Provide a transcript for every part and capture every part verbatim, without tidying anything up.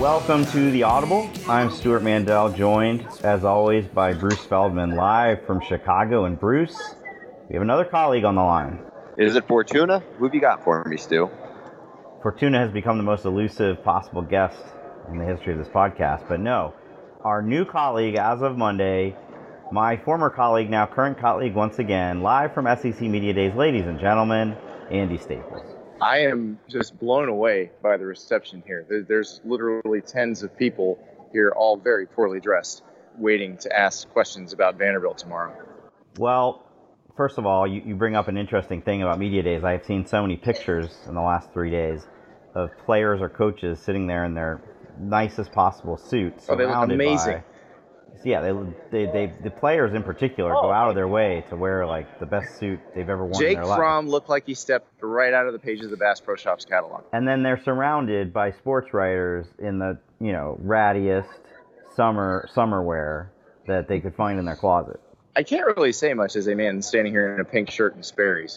Welcome to The Audible. I'm Stuart Mandel, joined, as always, by Bruce Feldman, live from Chicago. And Bruce, we have another colleague on the line. Is it Fortuna? Who have you got for me, Stu? Fortuna has become the most elusive possible guest in the history of this podcast, but no. Our new colleague, as of Monday, my former colleague, now current colleague once again, live from S E C Media Days, ladies and gentlemen, Andy Staples. I am just blown away by the reception here. There's literally tens of people here, all very poorly dressed, waiting to ask questions about Vanderbilt tomorrow. Well, first of all, you, you bring up an interesting thing about Media Days. I've seen so many pictures in the last three days of players or coaches sitting there in their nicest possible suits. Oh, they look amazing. By, yeah, they, they they the players in particular go out of their way to wear like the best suit they've ever worn Jake in their life. Fromm looked like he stepped right out of the pages of the Bass Pro Shops catalog. And then they're surrounded by sports writers in the, you know, rattiest summer summer wear that they could find in their closet. I can't really say much as a man standing here in a pink shirt and Sperry's.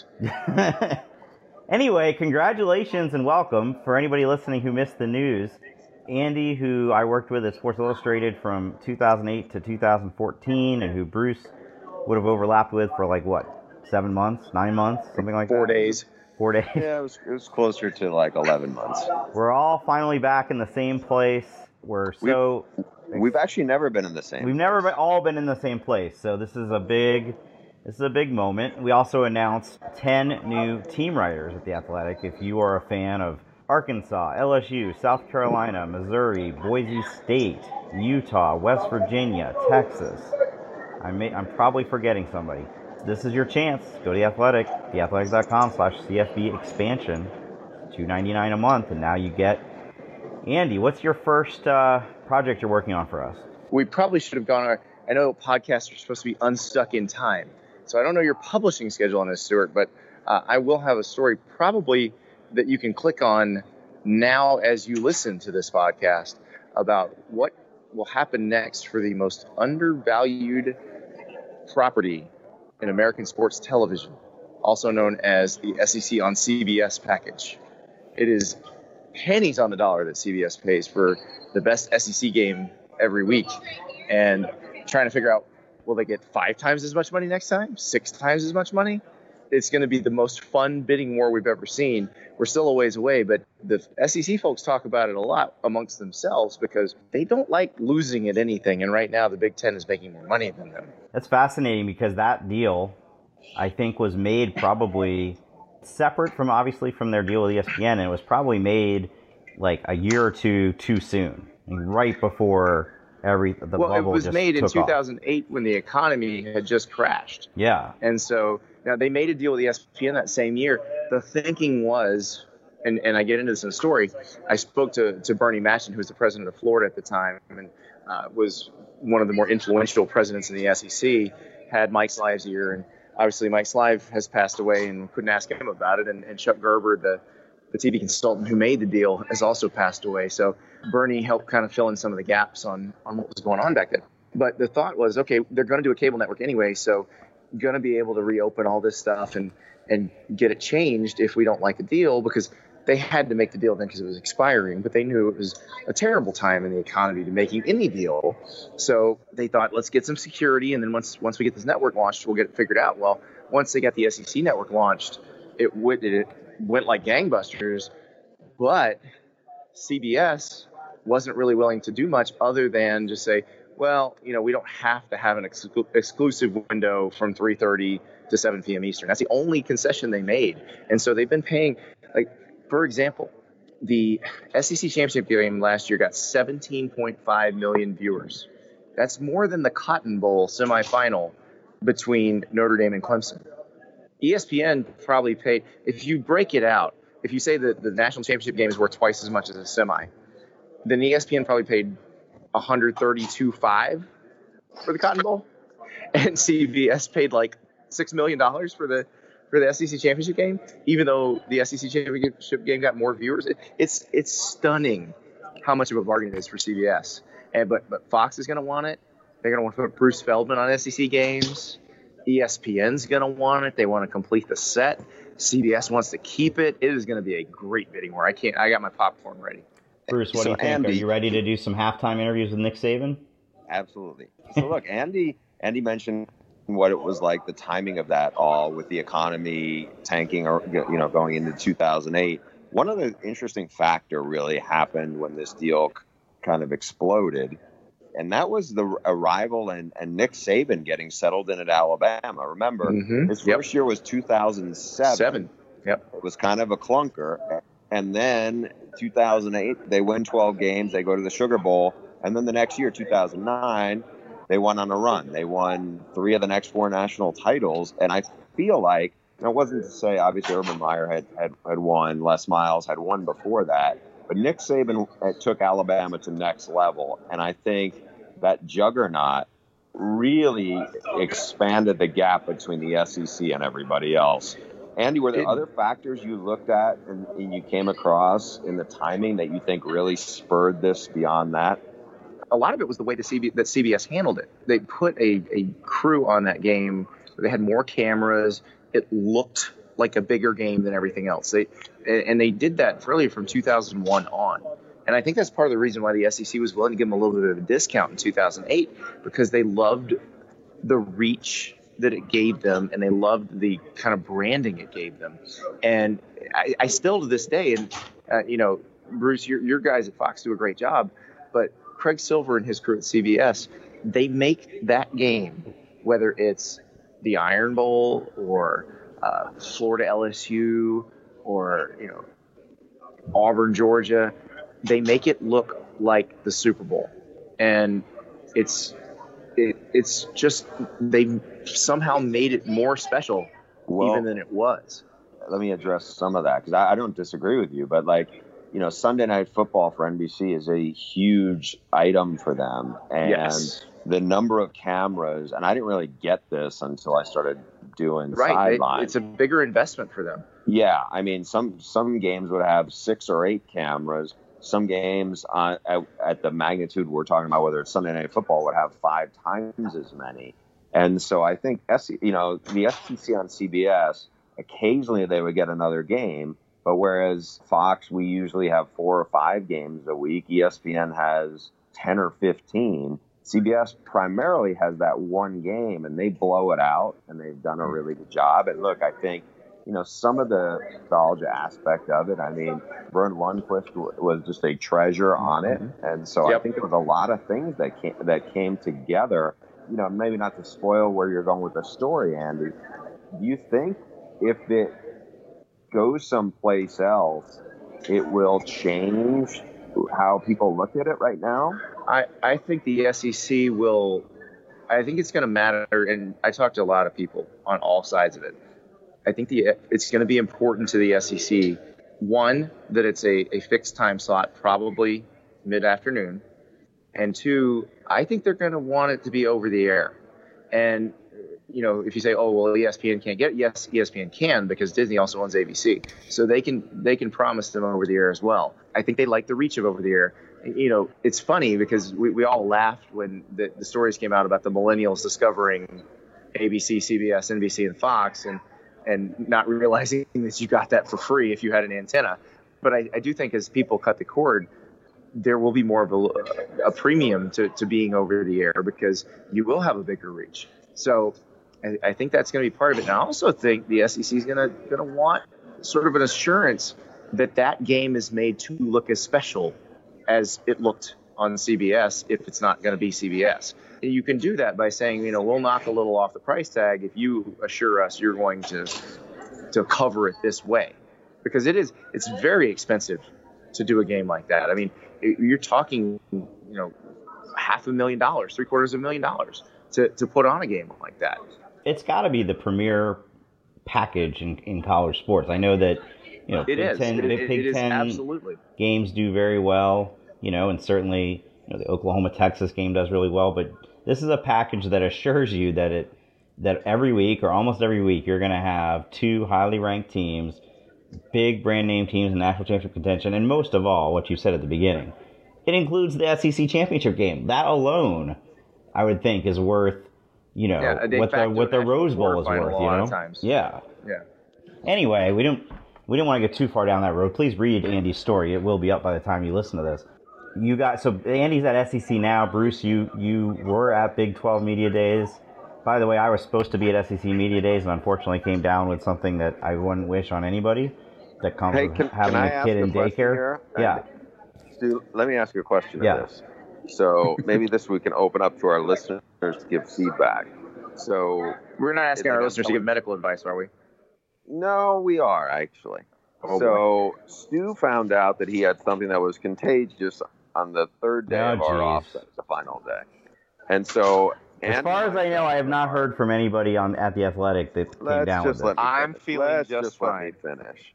Anyway, congratulations and welcome. For anybody listening who missed the news, Andy, who I worked with at Sports Illustrated from two thousand eight to two thousand fourteen, and who Bruce would have overlapped with for like, what, seven months, nine months, something like Four that? Four days. Four days. Yeah, it was, it was closer to like eleven months. We're all finally back in the same place. We're so... We've, we've actually never been in the same We've place. never been, all been in the same place, so this is a big... This is a big moment. We also announced ten new team writers at The Athletic. If you are a fan of Arkansas, L S U, South Carolina, Missouri, Boise State, Utah, West Virginia, Texas. I may, I'm probably forgetting somebody. This is your chance. Go to The Athletic, theathletic.com slash CFB expansion. two ninety-nine a month, and now you get... Andy, what's your first uh, project you're working on for us? We probably should have gone... I know podcasts are supposed to be unstuck in time, so I don't know your publishing schedule on this, Stuart, but uh, I will have a story probably that you can click on now as you listen to this podcast about what will happen next for the most undervalued property in American sports television, also known as the S E C on C B S package. It is pennies on the dollar that C B S pays for the best S E C game every week, and trying to figure out, will they get five times as much money next time, six times as much money? It's going to be the most fun bidding war we've ever seen. We're still a ways away, but the S E C folks talk about it a lot amongst themselves because they don't like losing at anything. And right now, the Big Ten is making more money than them. That's fascinating because that deal, I think, was made probably separate from, obviously, from their deal with E S P N. And it was probably made like a year or two too soon, right before every the well, bubble it was just made in took two thousand eight off. When the economy had just crashed. Yeah. And so now they made a deal with E S P N that same year. The thinking was, and, and I get into this in the story, I spoke to, to Bernie Matson, who was the president of Florida at the time, and uh, was one of the more influential presidents in the S E C, had Mike Slive's ear. And obviously Mike Slive has passed away and couldn't ask him about it. And, and Chuck Gerber, the, the T V consultant who made the deal, has also passed away. So Bernie helped kind of fill in some of the gaps on, on what was going on back then. But the thought was, okay, they're going to do a cable network anyway, so going to be able to reopen all this stuff and, and get it changed if we don't like the deal, because they had to make the deal then because it was expiring, but they knew it was a terrible time in the economy to making any deal. So they thought, let's get some security, and then once once we get this network launched, we'll get it figured out. Well, once they got the S E C network launched, it went, it went like gangbusters, but C B S wasn't really willing to do much other than just say, well, you know, we don't have to have an exclu- exclusive window from three thirty to seven p.m. Eastern. That's the only concession they made. And so they've been paying, like, for example, the S E C championship game last year got seventeen point five million viewers. That's more than the Cotton Bowl semifinal between Notre Dame and Clemson. E S P N probably paid, if you break it out, if you say that the national championship game is worth twice as much as a semi, then E S P N probably paid one hundred thirty-two point five for the Cotton Bowl, and C B S paid like six million dollars for the for the S E C championship game, even though the S E C championship game got more viewers. It, it's it's stunning how much of a bargain it is for C B S. And but but Fox is going to want it. They're going to want to put Bruce Feldman on S E C games. E S P N's going to want it. They want to complete the set. C B S wants to keep it. It is going to be a great bidding war. I can't. I got my popcorn ready. Bruce, what So do you think? Andy, Are you ready to do some halftime interviews with Nick Saban? Absolutely. So look, Andy, Andy mentioned what it was like, the timing of that all with the economy tanking, or you know, going into two thousand eight. One other interesting factor really happened when this deal kind of exploded, and that was the arrival and, and Nick Saban getting settled in at Alabama. Remember, mm-hmm. his yep. first year was two thousand seven. Seven. Yep. It was kind of a clunker. And then two thousand eight, they win twelve games. They go to the Sugar Bowl. And then the next year, two thousand nine, they went on a run. They won three of the next four national titles. And I feel like, and it wasn't to say, obviously, Urban Meyer had, had, had won. Les Miles had won before that. But Nick Saban took Alabama to next level. And I think that juggernaut really expanded the gap between the S E C and everybody else. Andy, were there it, other factors you looked at and, and you came across in the timing that you think really spurred this beyond that? A lot of it was the way the C B, that C B S handled it. They put a, a crew on that game. They had more cameras. It looked like a bigger game than everything else. They and they did that really from two thousand one on. And I think that's part of the reason why the S E C was willing to give them a little bit of a discount in two thousand eight, because they loved the reach that it gave them, and they loved the kind of branding it gave them. And I, I still to this day, and uh, you know, Bruce, your, your guys at Fox do a great job, but Craig Silver and his crew at C B S, they make that game, whether it's the Iron Bowl or uh, Florida L S U or, you know, Auburn, Georgia, they make it look like the Super Bowl. And it's it, it's just, they somehow made it more special well, even than it was. Let me address some of that, because I, I don't disagree with you, but like, you know, Sunday Night Football for N B C is a huge item for them. And yes. the number of cameras, and I didn't really get this until I started doing right. sideline. It's a bigger investment for them. Yeah. I mean, some, some games would have six or eight cameras. Some games on, at, at the magnitude we're talking about, whether it's Sunday Night Football, would have five times as many. And so I think, you know, the S E C on C B S, occasionally they would get another game. But whereas Fox, we usually have four or five games a week, E S P N has ten or fifteen. C B S primarily has that one game, and they blow it out, and they've done a really good job. And look, I think, you know, some of the nostalgia aspect of it, I mean, Vern Lundquist was just a treasure on it. And so yep. I think there was a lot of things that came, that came together. You know, maybe not to spoil where you're going with the story, Andy. Do you think if it goes someplace else, it will change how people look at it right now? I, I think the S E C will, I think it's going to matter, and I talked to a lot of people on all sides of it. I think the it's going to be important to the S E C, one, that it's a, a fixed time slot, probably mid-afternoon, and two, I think they're going to want it to be over the air. And you know, if you say, oh, well, E S P N can't get it, yes, E S P N can, because Disney also owns A B C. So they can they can promise them over the air as well. I think they like the reach of over the air. You know, it's funny because we, we all laughed when the, the stories came out about the millennials discovering A B C, C B S, N B C, and Fox, and and not realizing that you got that for free if you had an antenna. But I, I do think as people cut the cord, there will be more of a, a premium to, to being over the air, because you will have a bigger reach. So I, I think that's going to be part of it. And I also think the S E C is going to going to want sort of an assurance that that game is made to look as special as it looked on C B S if it's not going to be C B S. And you can do that by saying, you know, we'll knock a little off the price tag if you assure us you're going to to cover it this way, because it is it's very expensive to do a game like that. I mean, you're talking, you know, half a million dollars, three quarters of a million dollars to, to put on a game like that. It's got to be the premier package in, in college sports. I know that, you know, it Big is. Ten, it, Big it, Big it is Ten absolutely. games do very well, you know, and certainly, you know, the Oklahoma-Texas game does really well. But this is a package that assures you that it that every week or almost every week you're going to have two highly ranked teams, big brand name teams in national championship contention, and most of all, what you said at the beginning, it includes the S E C championship game. That alone, I would think, is worth, you know, yeah, what the what the Rose Bowl is worth. You know, times. yeah, yeah. Anyway, we don't we didn't want to get too far down that road. Please read Andy's story. It will be up by the time you listen to this. You got so Andy's at S E C now. Bruce, you you were at Big twelve Media Days. By the way, I was supposed to be at S E C Media Days, and unfortunately came down with something that I wouldn't wish on anybody. That comes hey, with can, having can I a ask kid a in question daycare. Here? Yeah. Stu, let me ask you a question yeah. on this. So maybe this we can open up to our listeners to give feedback. So we're not asking our like listeners to give medical advice, are we? No, we are actually. Oh, so boy. Stu found out that he had something that was contagious on the third day oh, of our geez. offset, the final day. And so, as far as I know, I have not heard from anybody on at the Athletic that came let's down just with it. I'm feeling let's just, just fine. Let me finish.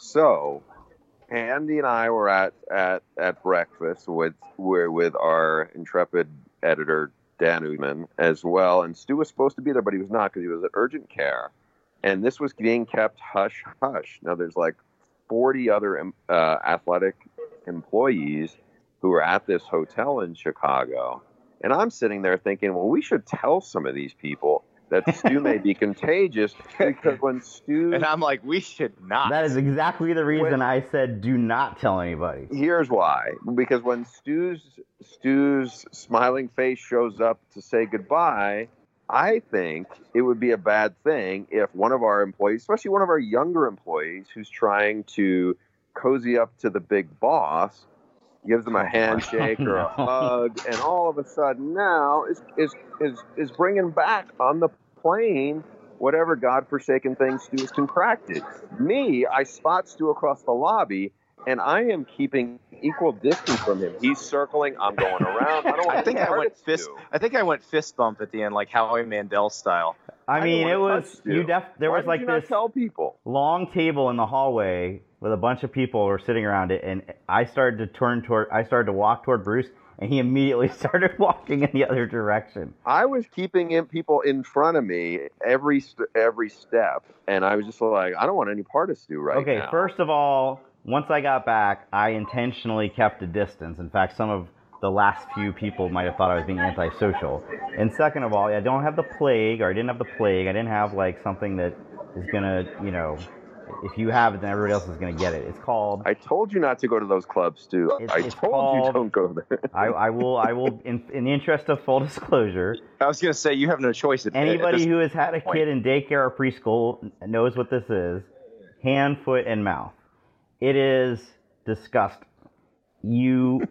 So, Andy and I were at, at, at breakfast with we're with our intrepid editor Dan Uman as well, and Stu was supposed to be there, but he was not because he was at urgent care, and this was being kept hush hush. Now there's like forty other uh, athletic employees who were at this hotel in Chicago, and I'm sitting there thinking, well, we should tell some of these people that Stu may be contagious, because when Stu... And I'm like, we should not. That is exactly the reason when, I said do not tell anybody. Here's why. Because when Stu's, Stu's smiling face shows up to say goodbye, I think it would be a bad thing if one of our employees, especially one of our younger employees who's trying to cozy up to the big boss, gives them a handshake or a hug, and all of a sudden now is is is is bringing back on the plane whatever godforsaken thing Stu has contracted. Me, I spot Stu across the lobby, and I am keeping equal distance from him. He's circling, I'm going around. I don't want I think to I went fist. Stu. I think I went fist bump at the end, like Howie Mandel style. I mean, I it was you. Def there Why was did like you not this tell people? long table in the hallway with a bunch of people were sitting around it, and I started to turn toward. I started to walk toward Bruce, and he immediately started walking in the other direction. I was keeping in people in front of me every st- every step, and I was just like, I don't want any part of Stu right okay, now. Okay, first of all, once I got back, I intentionally kept a distance. In fact, some of the last few people might have thought I was being antisocial. And second of all, I don't have the plague, or I didn't have the plague. I didn't have like something that is gonna, you know, if you have it, then everybody else is gonna get it. It's called. I told you not to go to those clubs, Stu. It's, I it's told called, you don't go there. I, I will. I will. In, in the interest of full disclosure, I was gonna say you have no choice. At, anybody at this who has had a point. kid in daycare or preschool knows what this is: hand, foot, and mouth. It is disgusting. You.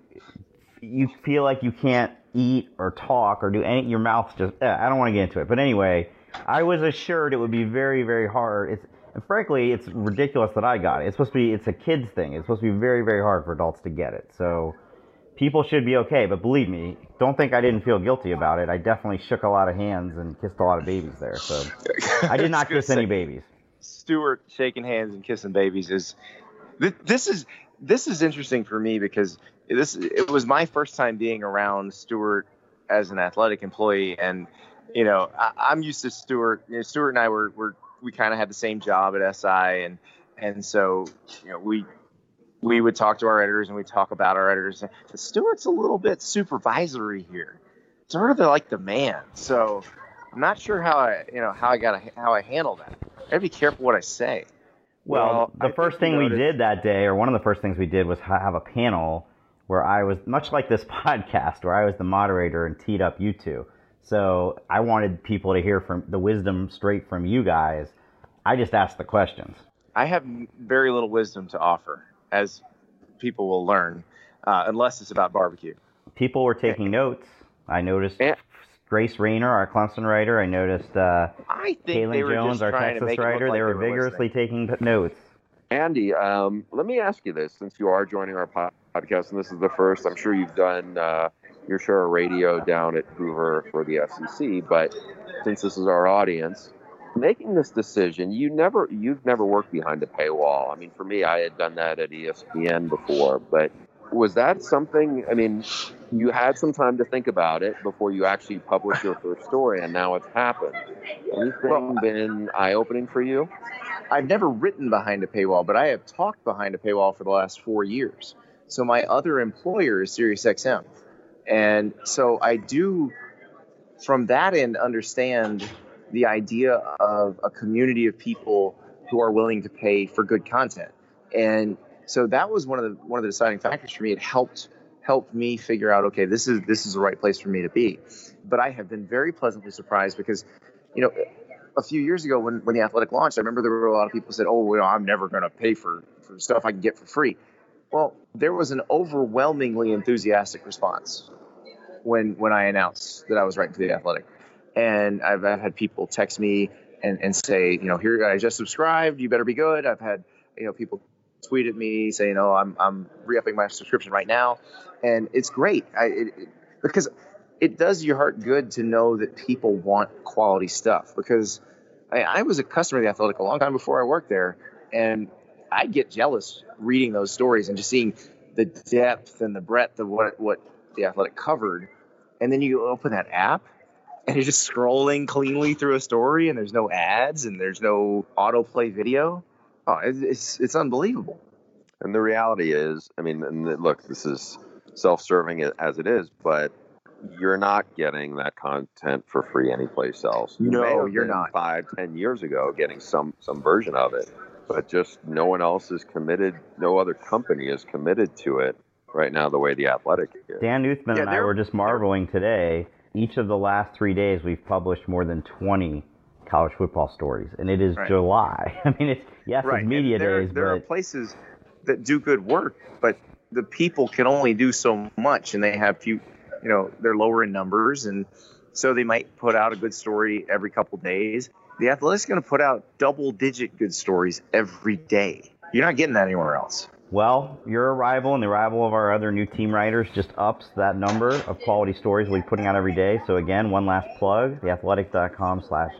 You feel like you can't eat or talk or do any. Your mouth's just. Eh, I don't want to get into it, but anyway, I was assured it would be very, very hard. It's and frankly, it's ridiculous that I got it. It's supposed to be. It's a kid's thing. It's supposed to be very, very hard for adults to get it. So people should be okay. But believe me, don't think I didn't feel guilty about it. I definitely shook a lot of hands and kissed a lot of babies there. So I did not kiss any babies. Stuart shaking hands and kissing babies is. This is this is interesting for me because. This it was my first time being around Stuart as an athletic employee, and you know I, I'm used to Stuart. You know, Stuart and I were, were we kind of had the same job at S I, and and so you know we we would talk to our editors and we talk about our editors. But Stuart's a little bit supervisory here, sort of like the man. So I'm not sure how I you know how I got how I handle that. I gotta be careful what I say. Well, Well the I first think thing we noticed- did that day, or one of the first things we did, was ha- have a panel where I was, much like this podcast, where I was the moderator and teed up you two. So I wanted people to hear from the wisdom straight from you guys. I just asked the questions. I have very little wisdom to offer, as people will learn, uh, unless it's about barbecue. People were taking notes. I noticed Yeah. Grace Rayner, our Clemson writer. I noticed uh, I think they Kaylin were Jones, just our trying to Texas make it look writer. like They were were vigorously listening. taking notes. Andy, um, let me ask you this, since you are joining our podcast, and this is the first, I'm sure you've done uh, your share of radio down at Hoover for the S E C, but since this is our audience, making this decision, you never, you've never worked behind a paywall. I mean, for me, I had done that at E S P N before, but was that something, I mean, you had some time to think about it before you actually published your first story, and now it's happened. Anything Well, been eye-opening for you? I've never written behind a paywall, but I have talked behind a paywall for the last four years. So my other employer is SiriusXM. And so I do, from that end, understand the idea of a community of people who are willing to pay for good content. And so that was one of the one of the deciding factors for me. It helped helped me figure out, okay, this is this is the right place for me to be. But I have been very pleasantly surprised because, you know, a few years ago when, when The Athletic launched, I remember there were a lot of people who said, oh, well, I'm never going to pay for, for stuff I can get for free. Well, there was an overwhelmingly enthusiastic response when when I announced that I was writing for The Athletic. And I've, I've had people text me and, and say, you know, here, I just subscribed, you better be good. I've had, you know, people tweet at me saying, oh, I'm I'm re-upping my subscription right now. And it's great. I, it, it, because it does your heart good to know that people want quality stuff. Because I, I was a customer of The Athletic a long time before I worked there, and I get jealous reading those stories and just seeing the depth and the breadth of what what The Athletic covered. And then you open that app, and you're just scrolling cleanly through a story, and there's no ads, and there's no autoplay video. Oh, it's it's unbelievable. And the reality is, I mean, and look, this is self-serving as it is, but you're not getting that content for free anyplace else. You no, may have you're been not. Five, ten years ago, getting some some version of it, but just no one else is committed. No other company is committed to it right now the way The Athletic is. Dan Uthman Yeah, and I were just marveling today. Each of the last three days, we've published more than twenty college football stories, and it is Right. July. I mean, it's yes, Right. it's media And there, days, there but are places that do good work, but the people can only do so much, and they have few, you know, they're lower in numbers, and so they might put out a good story every couple days. The Athletic's going to put out double-digit good stories every day. You're not getting that anywhere else. well, your arrival and the arrival of our other new team writers just ups that number of quality stories we're putting out every day. So again, one last plug, theathletic.com slash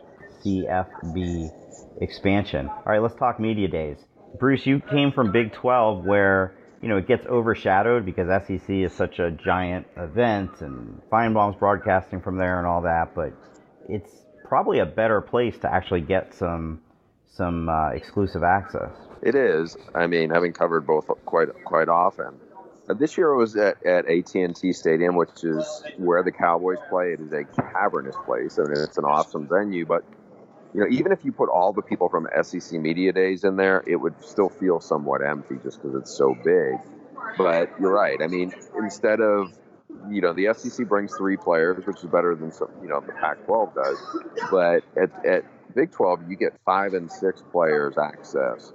CFB expansion. All right, let's talk media days. Bruce, you came from Big twelve where, you know, it gets overshadowed because S E C is such a giant event and Feinbaum's broadcasting from there and all that, but it's probably a better place to actually get some some uh, exclusive access. It is. I mean, having covered both quite quite often. Uh, this year it was at, at A T and T Stadium, which is where the Cowboys play. It is a cavernous place. I mean, it's an awesome venue, but you know, even if you put all the people from S E C Media Days in there, it would still feel somewhat empty just because it's so big. But you're right. I mean, instead of, you know, the S E C brings three players, which is better than some, you know, the Pac twelve does. But at, at Big twelve, you get five and six players access.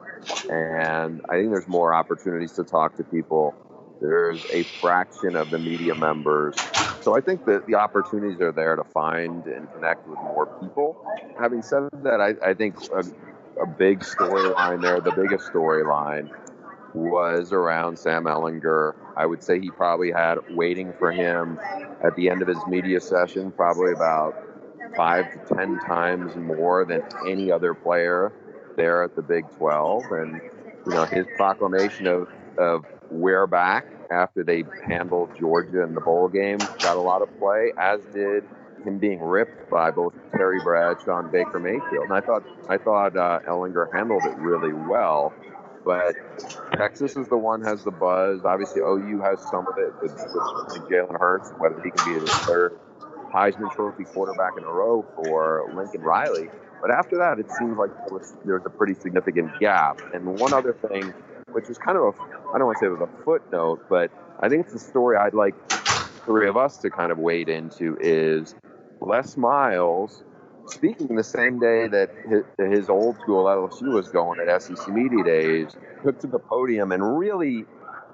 And I think there's more opportunities to talk to people. There's a fraction of the media members. So I think that the opportunities are there to find and connect with more people. Having said that, I, I think a, a big storyline there, the biggest storyline, was around Sam Ehlinger. I would say he probably had waiting for him at the end of his media session, probably about five to ten times more than any other player there at the Big twelve. And, you know, his proclamation of, of we're back after they handled Georgia in the bowl game got a lot of play, as did him being ripped by both Terry Bradshaw and Baker Mayfield. And I thought I thought uh, Ehlinger handled it really well. But Texas is the one has the buzz. Obviously, O U has some of it with, with Jalen Hurts, whether he can be the third Heisman Trophy quarterback in a row for Lincoln Riley. But after that, it seems like there was, there was a pretty significant gap. And one other thing, which is kind of a, I don't want to say it was a footnote, but I think it's a story I'd like three of us to kind of wade into, is Les Miles speaking the same day that his, his old school L S U was going at S E C Media Days, took to the podium and really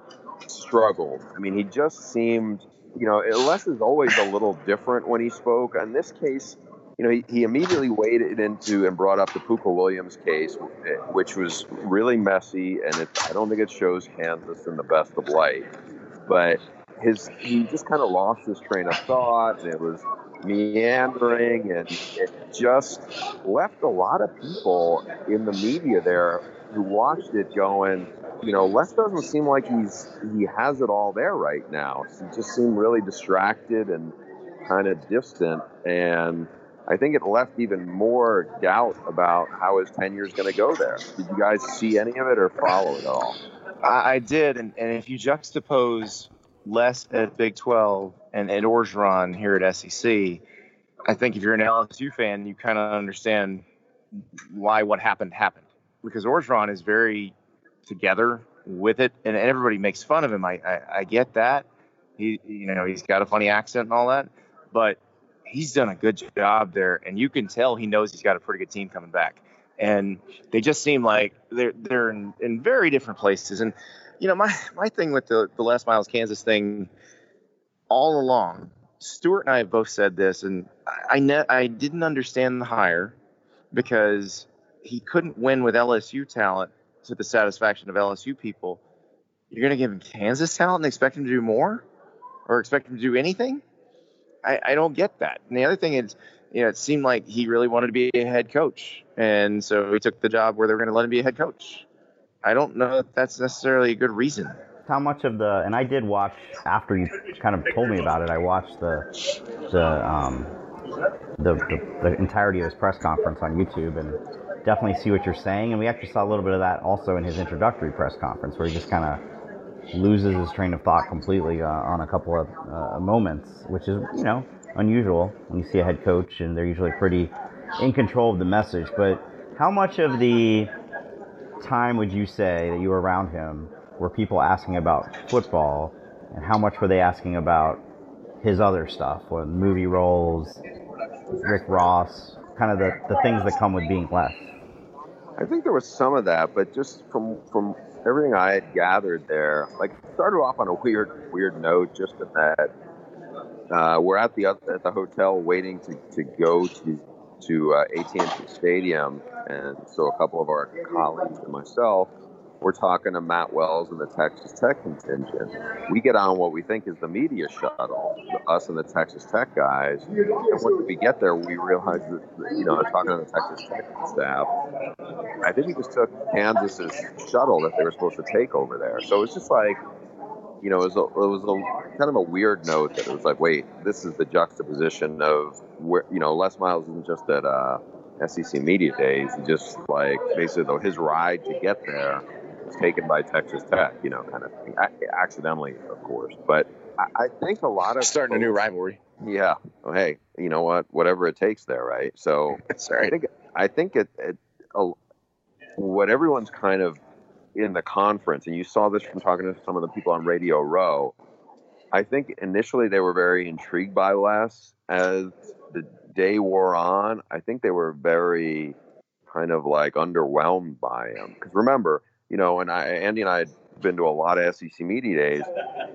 struggled. I mean, he just seemed, you know, Les is always a little different when he spoke. In this case, you know, he, he immediately waded into and brought up the Puka Williams case, which was really messy, and it, I don't think it shows Kansas in the best of light. But his he just kind of lost his train of thought, and it was meandering, and it just left a lot of people in the media there who watched it going, you know, Les doesn't seem like he's he has it all there right now. He just seemed really distracted and kind of distant, and I think it left even more doubt about how his tenure is going to go there. Did you guys see any of it or follow it at all? I, I did, and, and if you juxtapose Les at Big twelve and Ed Orgeron here at S E C, I think if you're an L S U fan, you kind of understand why what happened happened. because Orgeron is very together with it, and everybody makes fun of him. I, I, I get that. He, you know, he's got a funny accent and all that, but he's done a good job there, and you can tell he knows he's got a pretty good team coming back. And they just seem like they're they're in, in very different places. And you know, my my thing with the the Les Miles Kansas thing all along, Stuart and I have both said this, and I I, ne- I didn't understand the hire because he couldn't win with L S U talent to the satisfaction of L S U people. You're going to give him Kansas talent and expect him to do more, or expect him to do anything? I, I don't get that. And the other thing is, you know, it seemed like he really wanted to be a head coach, and so he took the job where they were going to let him be a head coach. I don't know if that's necessarily a good reason. How much of the, and I did watch, after you kind of told me about it, I watched the the um, the, the, the entirety of his press conference on YouTube, and definitely see what you're saying. And we actually saw a little bit of that also in his introductory press conference, where he just kind of loses his train of thought completely uh, on a couple of uh, moments, which is, you know, unusual when you see a head coach, and they're usually pretty in control of the message. But how much of the time would you say that you were around him were people asking about football, and how much were they asking about his other stuff, or movie roles, Rick Ross, kind of the, the things that come with being Les? I think there was some of that, but just from from everything I had gathered there, like, started off on a weird weird note, just in that uh, we're at the at the hotel waiting to, to go to to uh, A T and T Stadium, and so a couple of our colleagues and myself, we're talking to Matt Wells and the Texas Tech contingent. We get on what we think is the media shuttle, us and the Texas Tech guys. And when we get there, we realize that, you know, talking to the Texas Tech staff, I think we just took Kansas's shuttle that they were supposed to take over there. So it was just like, you know, it was a, it was a kind of a weird note that it was like, wait, this is the juxtaposition of where, you know, Les Miles isn't just at uh, S E C Media Days. He just, like, basically, though, his ride to get there was taken by Texas Tech, you know, kind of thing. A- accidentally, of course. But I, I think a lot of starting folks, a new rivalry. Yeah. Well, hey, you know what? Whatever it takes there, right? So that's right. I think I think it, it uh, what everyone's kind of in the conference, and you saw this from talking to some of the people on Radio Row, I think initially they were very intrigued by Les. As the day wore on, I think they were very kind of like underwhelmed by him. Because remember, you know, and I, Andy and I had been to a lot of S E C Media Days.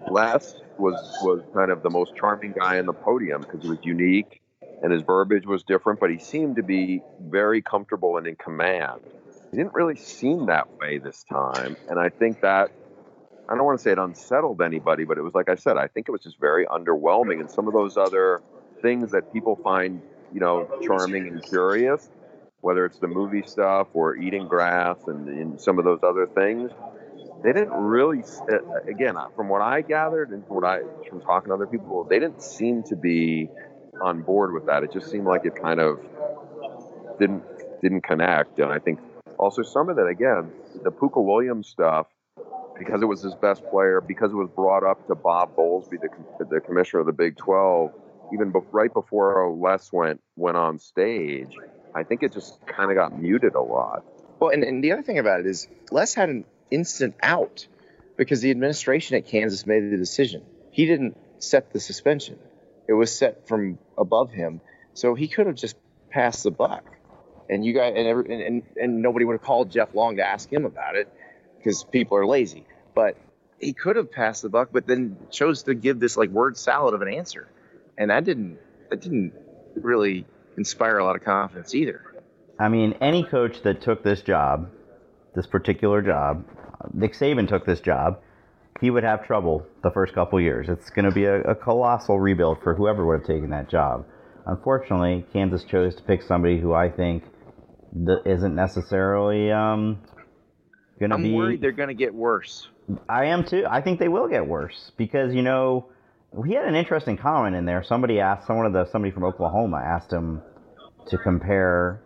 Les was was kind of the most charming guy on the podium because he was unique and his verbiage was different, but he seemed to be very comfortable and in command. He didn't really seem that way this time, and I think that, I don't want to say it unsettled anybody, but it was, like I said, I think it was just very underwhelming. And some of those other things that people find, you know, charming and curious, whether it's the movie stuff or eating grass and, and some of those other things, they didn't really, again, from what I gathered and from what I, from talking to other people, they didn't seem to be on board with that. It just seemed like it kind of didn't didn't connect. And I think also some of that, again, the Pooka Williams stuff, because it was his best player, because it was brought up to Bob Bowlesby, the, the commissioner of the Big twelve, even be, right before Les went went on stage, I think it just kind of got muted a lot. Well, and, and the other thing about it is Les had an instant out because the administration at Kansas made the decision. He didn't set the suspension. It was set from above him. So he could have just passed the buck. And you guys, and, every, and, and, and nobody would have called Jeff Long to ask him about it because people are lazy. But he could have passed the buck, but then chose to give this like word salad of an answer. And that didn't, that didn't really inspire a lot of confidence either. I mean, any coach that took this job, this particular job, Nick Saban took this job, he would have trouble the first couple years. It's going to be a, a colossal rebuild for whoever would have taken that job. Unfortunately, Kansas chose to pick somebody who I think that isn't necessarily um, going to be... I'm worried they're going to get worse. I am too. I think they will get worse because, you know, he had an interesting comment in there. Somebody asked, someone of the somebody from Oklahoma asked him to compare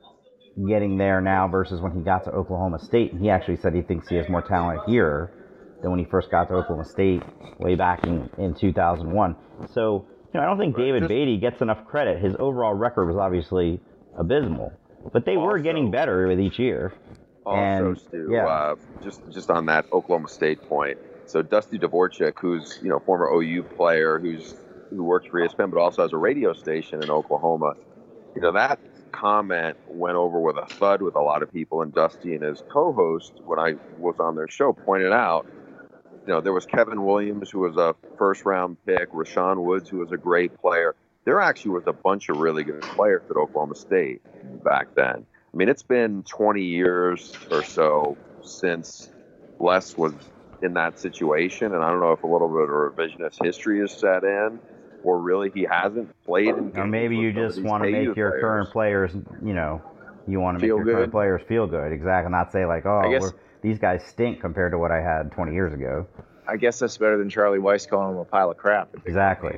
getting there now versus when he got to Oklahoma State. And he actually said he thinks he has more talent here than when he first got to Oklahoma State way back in, in two thousand one. So, you know, I don't think David Just, Beatty gets enough credit. His overall record was obviously abysmal, but they also were getting better with each year. Also, and Stu, yeah, uh, just just on that Oklahoma State point. So Dusty Dvorak, who's you know former O U player, who's who works for E S P N, but also has a radio station in Oklahoma. You know that comment went over with a thud with a lot of people, and Dusty and his co-host, when I was on their show, pointed out. You know, there was Kevin Williams, who was a first-round pick, Rashawn Woods, who was a great player. There actually was a bunch of really good players at Oklahoma State back then. I mean, it's been twenty years or so since Les was in that situation, and I don't know if a little bit of revisionist history is set in, or really he hasn't played in games. Or maybe you just want to make your players. current players, you know, you want to make feel your good. current players feel good. Exactly. Not say like, oh, guess, we're, these guys stink compared to what I had twenty years ago. I guess that's better than Charlie Weiss calling them a pile of crap. Exactly.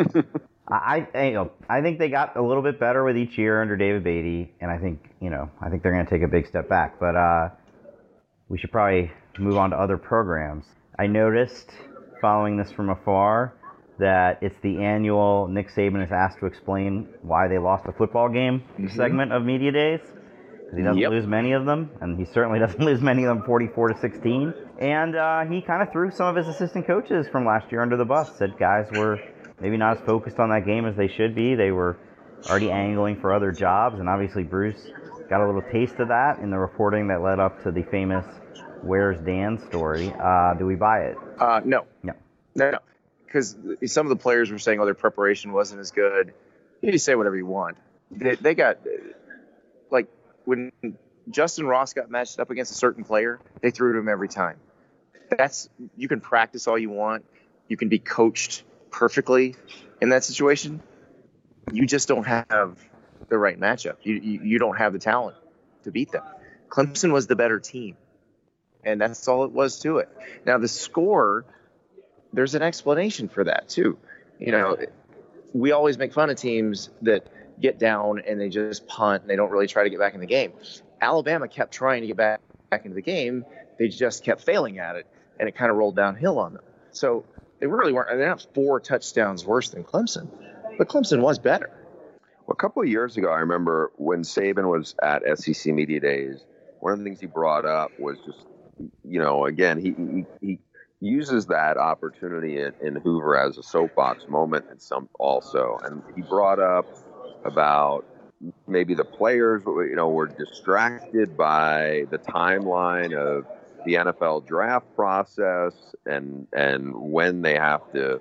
I, I, you know, I think they got a little bit better with each year under David Beatty, and I think, you know, I think they're going to take a big step back. But uh, we should probably move on to other programs. I noticed, following this from afar, that it's the annual Nick Saban is asked to explain why they lost a football game mm-hmm. segment of Media Days. Because he doesn't yep. lose many of them, and he certainly doesn't lose many of them forty-four to sixteen. And uh, he kind of threw some of his assistant coaches from last year under the bus. Said guys were maybe not as focused on that game as they should be. They were already angling for other jobs, and obviously Bruce got a little taste of that in the reporting that led up to the famous Where's Dan story. Uh, do we buy it? Uh, no. No. No, no. Because some of the players were saying, oh, their preparation wasn't as good. You can say whatever you want. They, they got, like, when Justin Ross got matched up against a certain player, they threw to him every time. That's, you can practice all you want. You can be coached perfectly in that situation. You just don't have the right matchup. You, you, you don't have the talent to beat them. Clemson was the better team, and that's all it was to it. Now, the score, there's an explanation for that, too. You know, we always make fun of teams that get down and they just punt and they don't really try to get back in the game. Alabama kept trying to get back, back into the game. They just kept failing at it, and it kind of rolled downhill on them. So they really weren't. They're not four touchdowns worse than Clemson, but Clemson was better. Well, a couple of years ago, I remember when Saban was at S E C Media Days, one of the things he brought up was just, you know, again, he he, he uses that opportunity in, in Hoover as a soapbox moment and some also. And he brought up about maybe the players, you know, were distracted by the timeline of the N F L draft process and and when they have to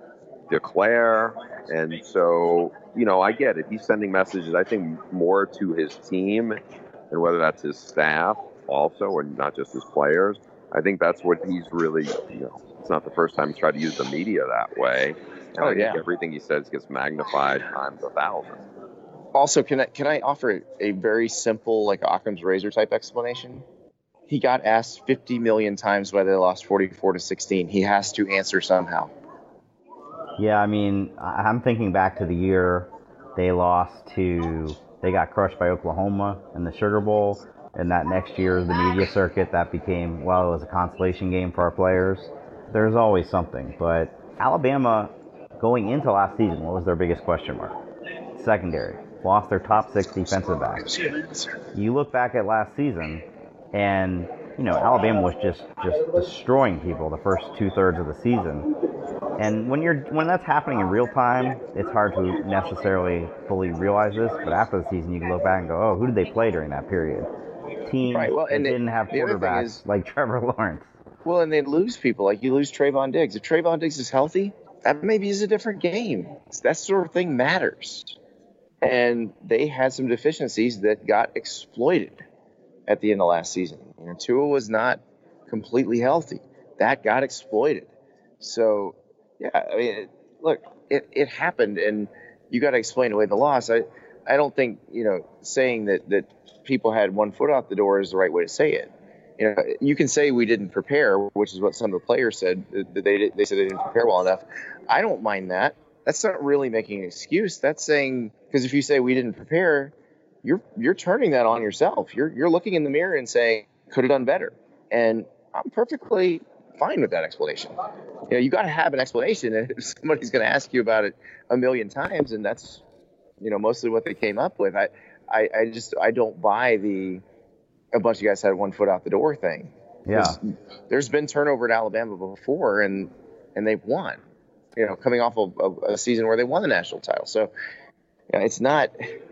declare. And so, you know, I get it. He's sending messages, I think, more to his team, and whether that's his staff also, or not just his players. I think that's what he's really, you know, it's not the first time he's tried to use the media that way. And oh, I think yeah. everything he says gets magnified times a thousand. Also, can I, can I offer a, a very simple, like Occam's razor type explanation? He got asked fifty million times why they lost forty-four to sixteen. He has to answer somehow. Yeah, I mean, I'm thinking back to the year they lost to, they got crushed by Oklahoma in the Sugar Bowl. And that next year, the media circuit, that became, well, it was a consolation game for our players. There's always something. But Alabama, going into last season, what was their biggest question mark? Secondary. Lost their top six defensive backs. You look back at last season, and, you know, Alabama was just, just destroying people the first two-thirds of the season. And when you're when that's happening in real time, it's hard to necessarily fully realize this. But after the season, you can look back and go, oh, who did they play during that period? Teams right. well, and that didn't have quarterbacks is, like Trevor Lawrence. Well, and they lose people. Like, you lose Trayvon Diggs. If Trayvon Diggs is healthy, that maybe is a different game. That sort of thing matters. And they had some deficiencies that got exploited at the end of last season. You know, Tua was not completely healthy. That got exploited. So, yeah, I mean, it, look, it, it happened, and you got to explain away the loss. I, I don't think, you know, saying that, that people had one foot out the door is the right way to say it. You know, you can say we didn't prepare, which is what some of the players said. That they they said they didn't prepare well enough. I don't mind that. That's not really making an excuse. That's saying, because if you say we didn't prepare, you're you're turning that on yourself. You're you're looking in the mirror and saying, could have done better. And I'm perfectly fine with that explanation. You know, you got to have an explanation. And if somebody's going to ask you about it a million times, and that's, you know, mostly what they came up with. I, I, I just I don't buy the a bunch of guys had one foot out the door thing. Yeah. There's been turnover at Alabama before, and and they've won. You know, coming off of, of a season where they won the national title. So, you know, it's not.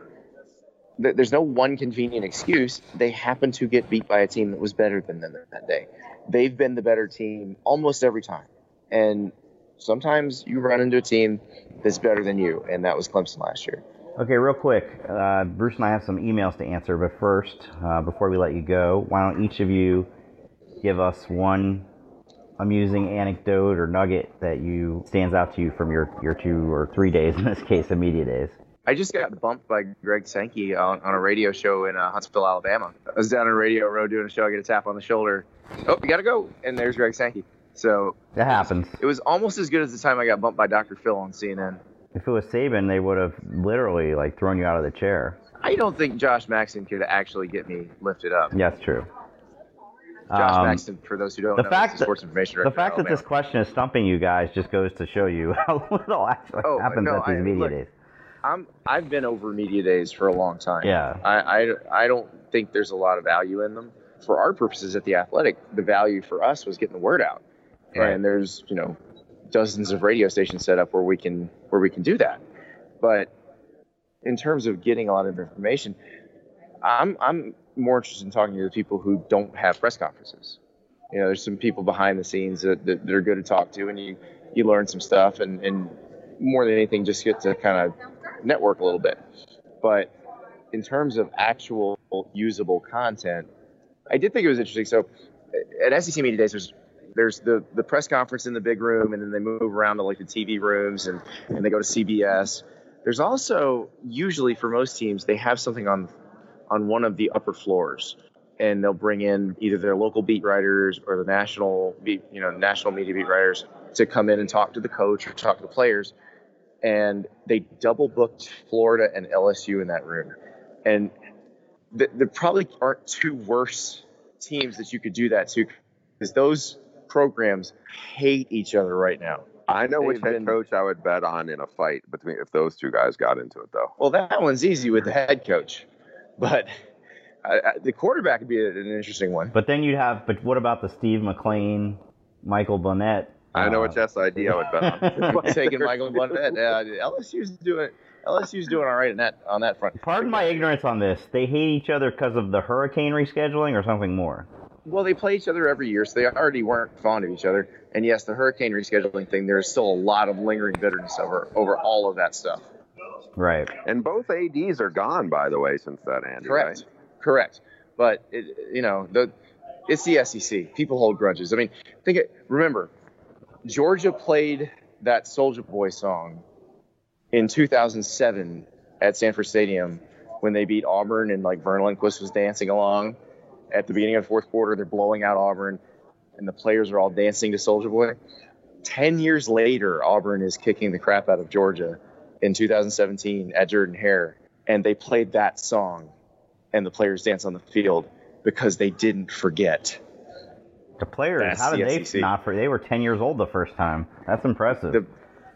There's no one convenient excuse. They happen to get beat by a team that was better than them that day. They've been the better team almost every time, and sometimes you run into a team that's better than you, and that was Clemson last year. Okay, real quick, uh, Bruce and I have some emails to answer, but first, uh, before we let you go, why don't each of you give us one amusing anecdote or nugget that you stands out to you from your, your two or three days, in this case, of media days. I just got bumped by Greg Sankey on, on a radio show in uh, Huntsville, Alabama. I was down on Radio Row doing a show. I get a tap on the shoulder. Oh, you got to go. And there's Greg Sankey. So that happens. It was almost as good as the time I got bumped by Doctor Phil on C N N. If it was Saban, they would have literally like thrown you out of the chair. I don't think Josh Maxson could actually get me lifted up. Yeah, that's true. Josh um, Maxson, for those who don't the know, fact is the sports information that, director. The fact that this question is stumping you guys just goes to show you how little actually oh, happens no, at these I, media look, days. I'm I've been over media days for a long time. Yeah. I, I, I don't think there's a lot of value in them. For our purposes at The Athletic, the value for us was getting the word out. Right. And there's, you know, dozens of radio stations set up where we can where we can do that. But in terms of getting a lot of information, I'm I'm more interested in talking to the people who don't have press conferences. You know, there's some people behind the scenes that, that, that are good to talk to, and you, you learn some stuff, and, and more than anything, just get to kind of network a little bit. But in terms of actual usable content, I did think it was interesting. So at S E C Media Days, there's there's the, the press conference in the big room, and then they move around to like the T V rooms, and, and they go to C B S. There's also, usually for most teams, they have something on on one of the upper floors, and they'll bring in either their local beat writers or the national beat, you know, national media beat writers to come in and talk to the coach or talk to the players. And they double booked Florida and L S U in that room. And th- there probably aren't two worse teams that you could do that to, because those programs hate each other right now. I know They've which head been- coach I would bet on in a fight between if those two guys got into it, though. Well, that one's easy with the head coach, but I, I, the quarterback would be an interesting one. But then you'd have, but what about the Steve McLean, Michael Burnett? I know uh, which S I D I would bet on. Taking Michael Burnett. Uh, L S U's doing L S U's doing all right in that on that front. Pardon my ignorance on this. They hate each other because of the hurricane rescheduling or something more? Well, they play each other every year, so they already weren't fond of each other. And yes, the hurricane rescheduling thing, there's still a lot of lingering bitterness over over all of that stuff. Right. And both A Ds are gone, by the way, since that, Andy. Correct. Right? Correct. But it, you know, the it's the S E C. People hold grudges. I mean, think it. Remember, Georgia played that Soulja Boy song in two thousand seven at Sanford Stadium when they beat Auburn, and like Vern Lindquist was dancing along at the beginning of the fourth quarter. They're blowing out Auburn, and the players are all dancing to Soulja Boy. Ten years later, Auburn is kicking the crap out of Georgia in two thousand seventeen at Jordan Hare, and they played that song, and the players dance on the field because they didn't forget. The players, That's how did the they S E C. not for? They were ten years old the first time. That's impressive. The,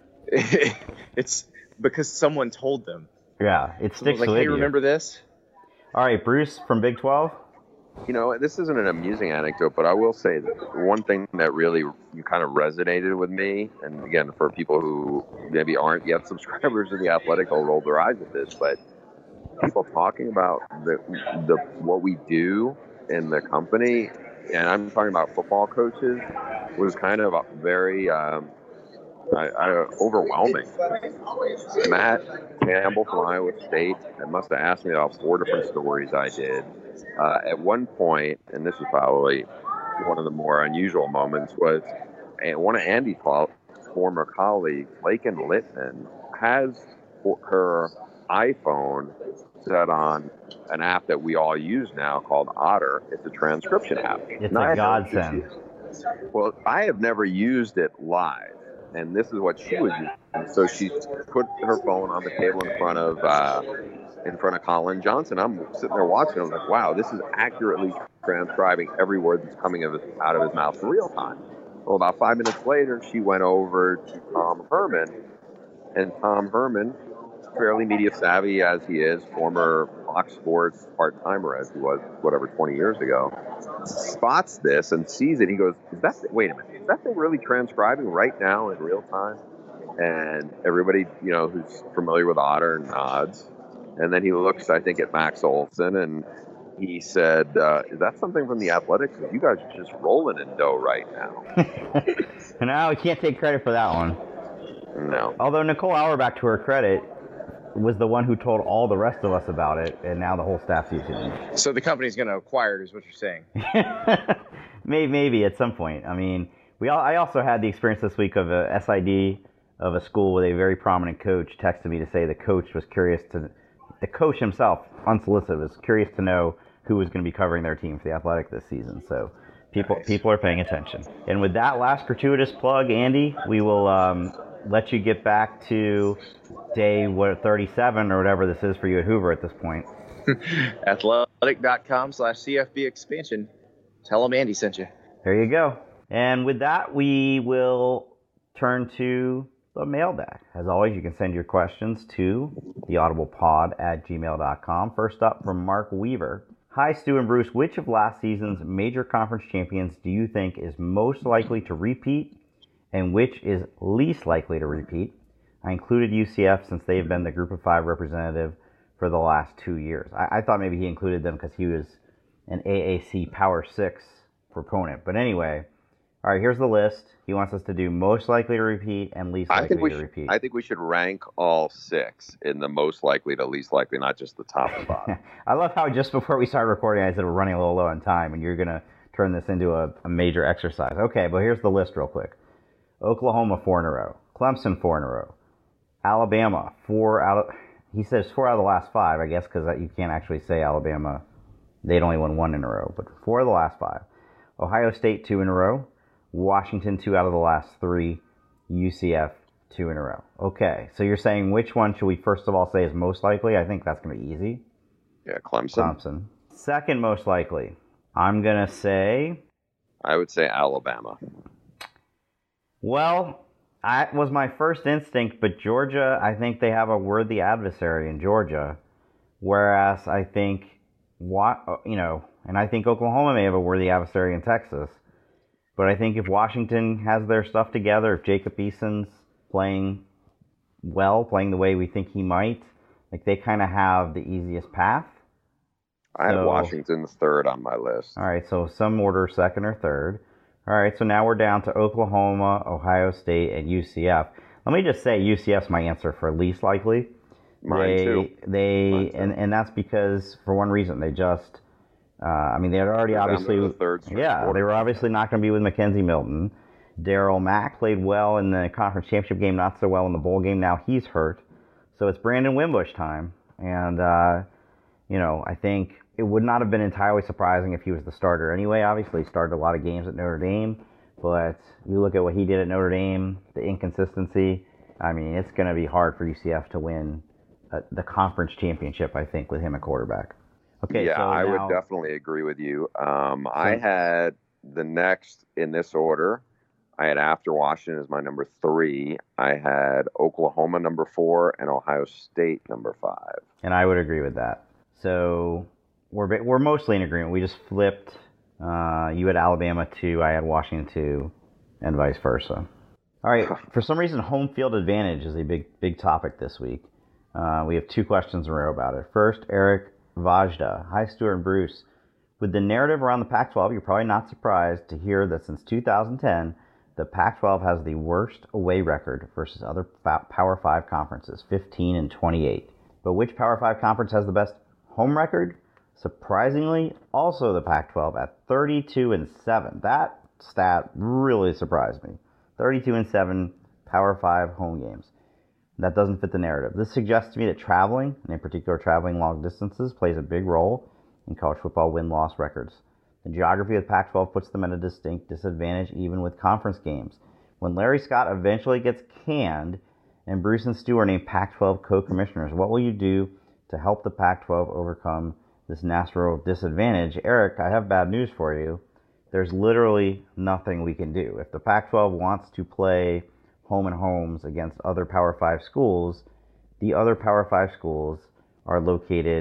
it's because someone told them. yeah, it sticks Someone's like, with hey, you. remember this? All right, Bruce from Big twelve. You know, this isn't an amusing anecdote, but I will say that one thing that really kind of resonated with me, and again, for people who maybe aren't yet subscribers to The Athletic, they'll roll their eyes at this, but people talking about the, the what we do in the company, and I'm talking about football coaches, was kind of very um, I, I, overwhelming. Matt Campbell from Iowa State, I must have asked me about four different stories I did. Uh, at one point, and this is probably one of the more unusual moments, was and one of Andy's former colleagues, Lakin Littman, has her iPhone set on an app that we all use now called Otter. It's a transcription app. It's Now, a I haven't godsend. used- Well, I have never used it live, and this is what she was using. So she put her phone on the table in front of uh, in front of Colin Johnson. I'm sitting there watching. I was like, wow, this is accurately transcribing every word that's coming of his, out of his mouth in real time. Well, about five minutes later, she went over to Tom Herman, and Tom Herman, fairly media savvy as he is, former Fox Sports part-timer, as he was, whatever, twenty years ago, spots this and sees it. He goes, is that, wait a minute, is that thing really transcribing right now in real time? And everybody, you know, who's familiar with Otter nods. And then he looks, I think, at Max Olson, and he said, uh, is that something from the Athletics? You guys are just rolling in dough right now. No, we can't take credit for that one. No. Although Nicole Auerbach, to her credit, was the one who told all the rest of us about it, and now the whole staff's using it. So the company's going to acquire it, is what you're saying? maybe, maybe at some point. I mean, we all, I also had the experience this week of a S I D of a school with a very prominent coach texted me to say the coach was curious to, the coach himself, unsolicited, was curious to know who was going to be covering their team for the Athletic this season. So people nice. people are paying attention. And with that last gratuitous plug, Andy, we will um, let you get back to day what thirty-seven or whatever this is for you at Hoover at this point. Athletic.com slash CFB expansion. Tell them Andy sent you. There you go. And with that, we will turn to the mailbag. As always, you can send your questions to theaudiblepod at gmail dot com. First up from Mark Weaver. Hi, Stu and Bruce. Which of last season's major conference champions do you think is most likely to repeat, and which is least likely to repeat? I included U C F since they've been the Group of Five representative for the last two years. I, I thought maybe he included them because he was an A A C Power Six proponent. But anyway, all right, here's the list. He wants us to do most likely to repeat and least likely I think we to should, repeat. I think we should rank all six in the most likely to least likely, not just the top and bottom. I love how just before we started recording, I said we're running a little low on time, and you're going to turn this into a, a major exercise. Okay, but here's the list real quick. Oklahoma, four in a row. Clemson, four in a row. Alabama, four out of... He says four out of the last five, I guess, because you can't actually say Alabama. They'd only won one in a row, but four of the last five. Ohio State, two in a row. Washington, two out of the last three. U C F, two in a row. Okay, so you're saying which one should we first of all say is most likely? I think that's going to be easy. Yeah, Clemson. Clemson. Second most likely, I'm going to say... I would say Alabama. Well, that was my first instinct, but Georgia, I think they have a worthy adversary in Georgia, whereas I think, you know, and I think Oklahoma may have a worthy adversary in Texas. But I think if Washington has their stuff together, if Jacob Eason's playing well, playing the way we think he might, like they kind of have the easiest path. I so, have Washington third on my list. All right, so some order second or third. All right, so now we're down to Oklahoma, Ohio State, and U C F. Let me just say U C F's my answer for least likely. Mine they, too. They Mine too. and and that's because for one reason they just. Uh, I mean, they had already obviously, the third yeah, they were obviously not going to be with Mackenzie Milton. Daryl Mack played well in the conference championship game, not so well in the bowl game. Now he's hurt, so it's Brandon Wimbush time. And uh, you know, I think it would not have been entirely surprising if he was the starter anyway. Obviously, he started a lot of games at Notre Dame, but you look at what he did at Notre Dame, the inconsistency. I mean, it's going to be hard for U C F to win uh, the conference championship. I think with him at quarterback. Okay, yeah, so I now, would definitely agree with you. Um, so, I had the next in this order. I had after Washington as my number three. I had Oklahoma number four and Ohio State number five. And I would agree with that. So we're we're mostly in agreement. We just flipped. Uh, you had Alabama two, I had Washington two, and vice versa. All right. For some reason, home field advantage is a big big topic this week. Uh, we have two questions in a row about it. First, Eric Vajda. Hi, Stuart and Bruce. With the narrative around the Pac twelve, you're probably not surprised to hear that since two thousand ten, the Pac twelve has the worst away record versus other Power five conferences, fifteen and twenty-eight. But which Power five conference has the best home record? Surprisingly, also the Pac twelve at thirty-two and seven. That stat really surprised me. thirty-two and seven Power five home games. That doesn't fit the narrative. This suggests to me that traveling, and in particular traveling long distances, plays a big role in college football win-loss records. The geography of the Pac twelve puts them at a distinct disadvantage even with conference games. When Larry Scott eventually gets canned and Bruce and Stu are named Pac twelve co-commissioners, what will you do to help the Pac twelve overcome this natural disadvantage? Eric, I have bad news for you. There's literally nothing we can do. If the Pac twelve wants to play home and homes against other Power five schools, the other Power five schools are located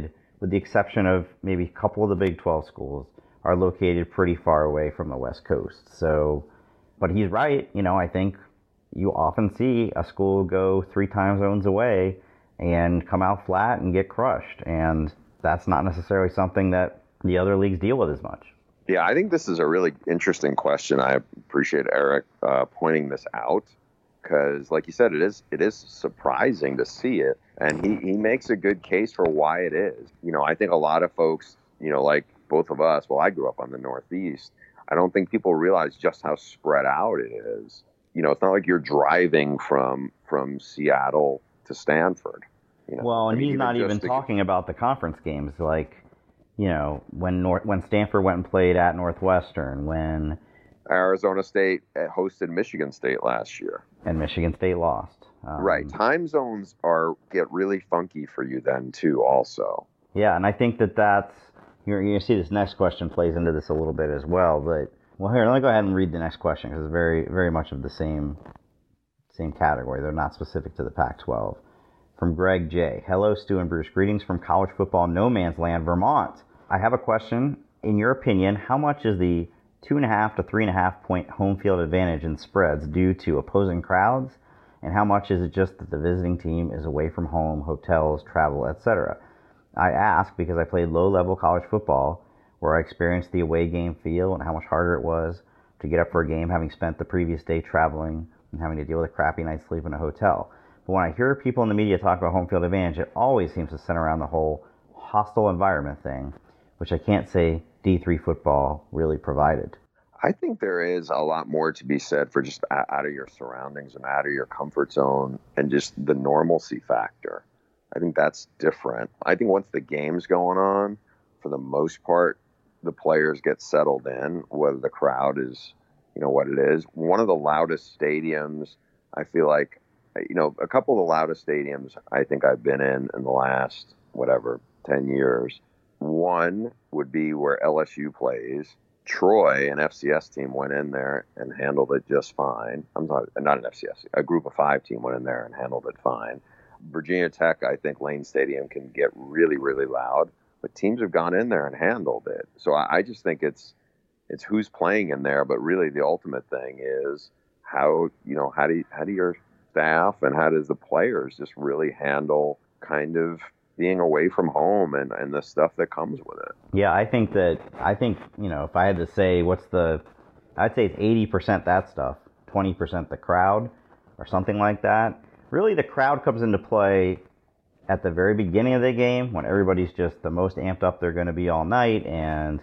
with the exception of maybe a couple of the Big twelve schools, are located pretty far away from the West Coast. So, but he's right. You know, I think you often see a school go three time zones away and come out flat and get crushed. And that's not necessarily something that the other leagues deal with as much. Yeah, I think this is a really interesting question. I appreciate Eric uh, pointing this out because, like you said, it is it is surprising to see it. And he, he makes a good case for why it is. You know, I think a lot of folks, you know, like both of us, well, I grew up on the Northeast. I don't think people realize just how spread out it is. You know, it's not like you're driving from from Seattle to Stanford. You know? Well, and I mean, he's not even the, talking about the conference games, like, you know, when North, when Stanford went and played at Northwestern, when Arizona State hosted Michigan State last year, and Michigan State lost. Um, right, time zones are get really funky for you then too. Also, yeah, and I think that that's you're you see this next question plays into this a little bit as well. But well, here, let me go ahead and read the next question because it's very very much of the same same category. They're not specific to the Pac twelve. From Greg J. Hello, Stu and Bruce. Greetings from college football no man's land, Vermont. I have a question. In your opinion, how much is the two and a half to three and a half point home field advantage in spreads due to opposing crowds? And how much is it just that the visiting team is away from home, hotels, travel, et cetera? I ask because I played low-level college football where I experienced the away game feel and how much harder it was to get up for a game having spent the previous day traveling and having to deal with a crappy night's sleep in a hotel. But when I hear people in the media talk about home field advantage, it always seems to center around the whole hostile environment thing, which I can't say D three football really provided. I think there is a lot more to be said for just out of your surroundings and out of your comfort zone and just the normalcy factor. I think that's different. I think once the game's going on, for the most part, the players get settled in, whether the crowd is, you know, what it is. One of the loudest stadiums, I feel like, you know, a couple of the loudest stadiums I think I've been in in the last, whatever, ten years. One would be where L S U plays. Troy, an F C S team, went in there and handled it just fine. I'm not, not an F C S, a group of five team went in there and handled it fine. Virginia Tech, I think Lane Stadium can get really, really loud, but teams have gone in there and handled it. So I, I just think it's it's who's playing in there, but really the ultimate thing is how, you know, how do you, how do your staff and how does the players just really handle kind of being away from home and, and the stuff that comes with it. Yeah, I think that, I think, you know, if I had to say what's the, I'd say it's eighty percent that stuff, twenty percent the crowd or something like that. Really, the crowd comes into play at the very beginning of the game when everybody's just the most amped up they're going to be all night and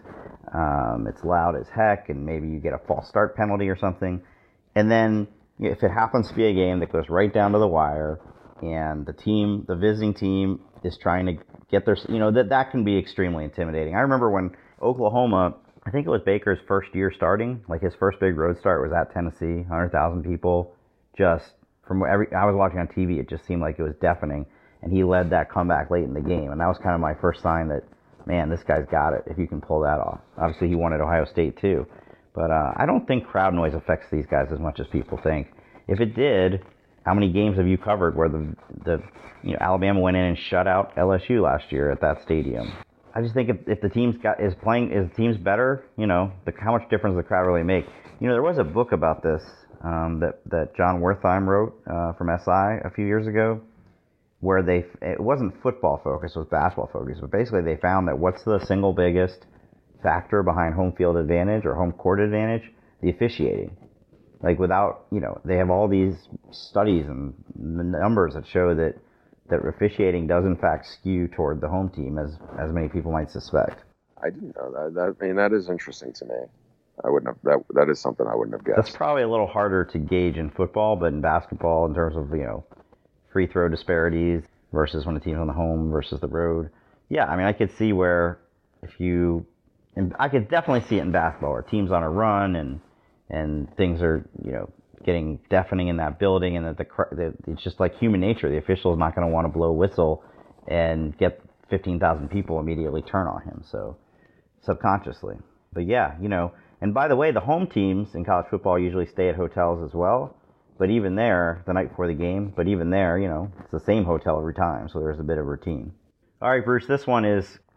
um, it's loud as heck and maybe you get a false start penalty or something. And then if it happens to be a game that goes right down to the wire and the team, the visiting team is trying to get their, you know, that that can be extremely intimidating. I remember when Oklahoma, I think it was Baker's first year starting, like his first big road start was at Tennessee, one hundred thousand people. Just from every, I was watching on T V, it just seemed like it was deafening. And he led that comeback late in the game. And that was kind of my first sign that, man, this guy's got it if you can pull that off. Obviously, he won at Ohio State too. But uh, I don't think crowd noise affects these guys as much as people think. If it did, how many games have you covered where the the you know Alabama went in and shut out L S U last year at that stadium? I just think if, if the team's got is playing is the team's better, you know, the, how much difference does the crowd really make? You know, there was a book about this um, that that John Wertheim wrote uh, from S I a few years ago, where they it wasn't football focused, it was basketball focused, but basically they found that what's the single biggest factor behind home field advantage or home court advantage? The officiating. Like without, you know, they have all these studies and numbers that show that, that officiating does in fact skew toward the home team as, as many people might suspect. I didn't know that. that. I mean, that is interesting to me. I wouldn't have, that, that is something I wouldn't have guessed. That's probably a little harder to gauge in football, but in basketball in terms of, you know, free throw disparities versus when the team's on the home versus the road. Yeah, I mean, I could see where if you, and I could definitely see it in basketball where teams on a run and, and things are, you know, getting deafening in that building, and that the, the it's just like human nature. The official is not going to want to blow a whistle and get fifteen thousand people immediately turn on him. So subconsciously, but yeah, you know. And by the way, the home teams in college football usually stay at hotels as well. But even there, the night before the game, but even there, you know, it's the same hotel every time. So there's a bit of routine. All right, Bruce, this one is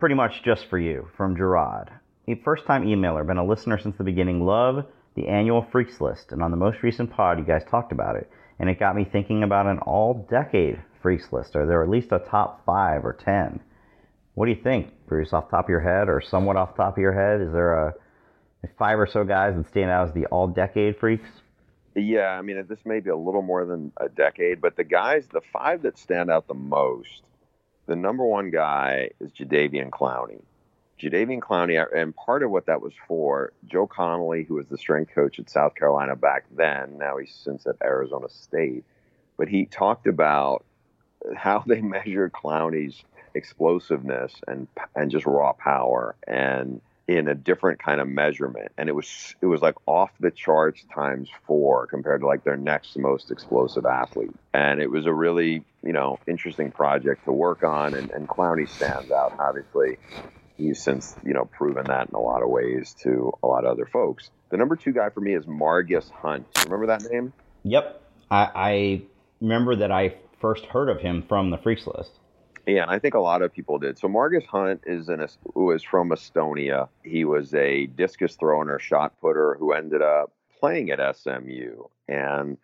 pretty much just for you, from Gerard. A first-time emailer, been a listener since the beginning, love the annual Freaks List, and on the most recent pod, you guys talked about it, and it got me thinking about an all-decade Freaks List. Are there at least a top five or ten? What do you think, Bruce, off the top of your head, or somewhat off the top of your head? Is there a five or so guys that stand out as the all-decade freaks? Yeah, I mean, this may be a little more than a decade, but the guys, the five that stand out the most, the number one guy is Jadeveon Clowney. Jadeveon Clowney, and part of what that was for, Joe Connolly, who was the strength coach at South Carolina back then, now he's since at Arizona State, but he talked about how they measured Clowney's explosiveness and and just raw power, and in a different kind of measurement, and it was it was like off the charts times four compared to like their next most explosive athlete. And it was a really, you know, interesting project to work on, and, and Clowney stands out. Obviously, he's since, you know, proven that in a lot of ways to a lot of other folks. The number two guy for me is Margus Hunt. Remember that name? Yep. I, I remember that I first heard of him from the Freaks List. Yeah, and I think a lot of people did. So Margus Hunt is an who is from Estonia. He was a discus thrower or shot putter who ended up playing at S M U. And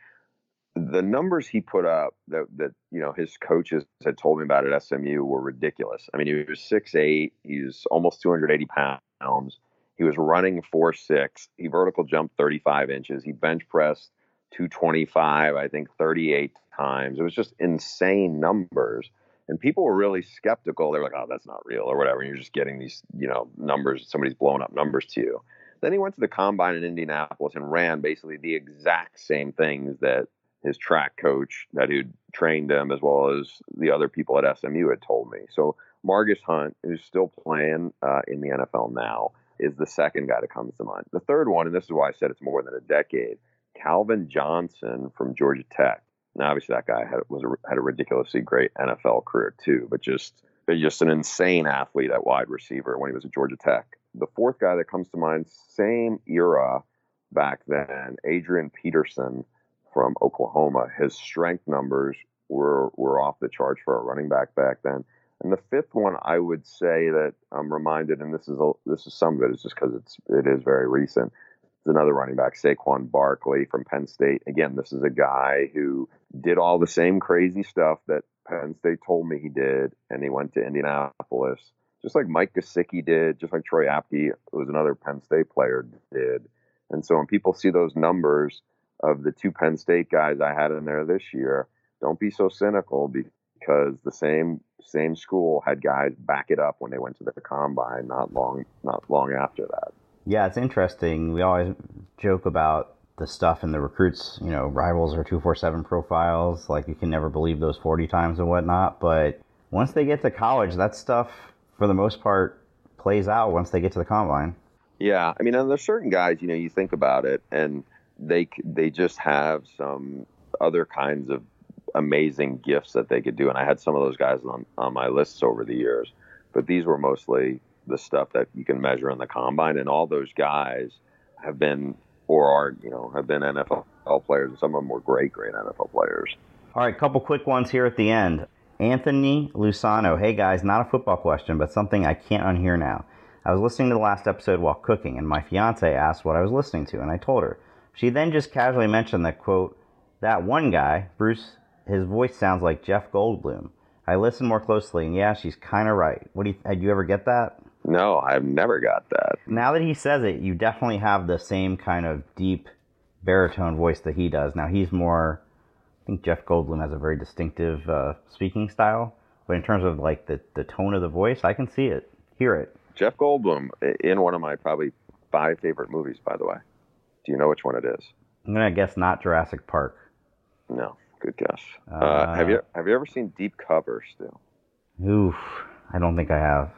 the numbers he put up that, that you know his coaches had told me about at S M U were ridiculous. I mean, he was six eight. He was almost two hundred eighty pounds. He was running four six. He vertical jumped thirty-five inches. He bench pressed two twenty-five, I think thirty-eight times. It was just insane numbers. And people were really skeptical. They were like, oh, that's not real or whatever. And you're just getting these, you know, numbers. Somebody's blowing up numbers to you. Then he went to the combine in Indianapolis and ran basically the exact same things that his track coach that who'd trained him, as well as the other people at S M U, had told me. So Margus Hunt, who's still playing uh, in the N F L now, is the second guy that comes to mind. The third one, and this is why I said it's more than a decade, Calvin Johnson from Georgia Tech. Now, obviously, that guy had was a, had a ridiculously great N F L career too, but just just an insane athlete at wide receiver when he was at Georgia Tech. The fourth guy that comes to mind, same era back then, Adrian Peterson from Oklahoma. His strength numbers were were off the charts for a running back back then. And the fifth one, I would say that I'm reminded, and this is a, this is some of it is just because it's it is very recent. It's another running back, Saquon Barkley from Penn State. Again, this is a guy who did all the same crazy stuff that Penn State told me he did, and he went to Indianapolis, just like Mike Gesicki did, just like Troy Apke, who was another Penn State player, did. And so when people see those numbers of the two Penn State guys I had in there this year, don't be so cynical, because the same same school had guys back it up when they went to the combine not long not long after that. Yeah, it's interesting. We always joke about the stuff in the recruits, you know, rivals or two forty-seven profiles, like you can never believe those forty times and whatnot. But once they get to college, that stuff, for the most part, plays out once they get to the combine. Yeah, I mean, and there's certain guys, you know, you think about it, and they they just have some other kinds of amazing gifts that they could do. And I had some of those guys on, on my lists over the years, but these were mostly the stuff that you can measure in the combine. And all those guys have been, or are, you know, have been N F L players, and some of them were great, great N F L players. All right, couple quick ones here at the end. Anthony Lusano. Hey guys, not a football question, but something I can't unhear now. I was listening to the last episode while cooking, and my fiance asked what I was listening to, and I told her. She then just casually mentioned that, quote, that one guy, Bruce, his voice sounds like Jeff Goldblum. I listened more closely, and yeah, she's kind of right. What do you, did you ever get that? No, I've never got that. Now that he says it, you definitely have the same kind of deep baritone voice that he does. Now, he's more, I think Jeff Goldblum has a very distinctive uh, speaking style, but in terms of like the, the tone of the voice, I can see it, hear it. Jeff Goldblum in one of my probably five favorite movies, by the way. Do you know which one it is? I'm going to guess not Jurassic Park. No, good guess. Uh, Uh, have you have you ever seen Deep Cover, Stu? Oof, I don't think I have.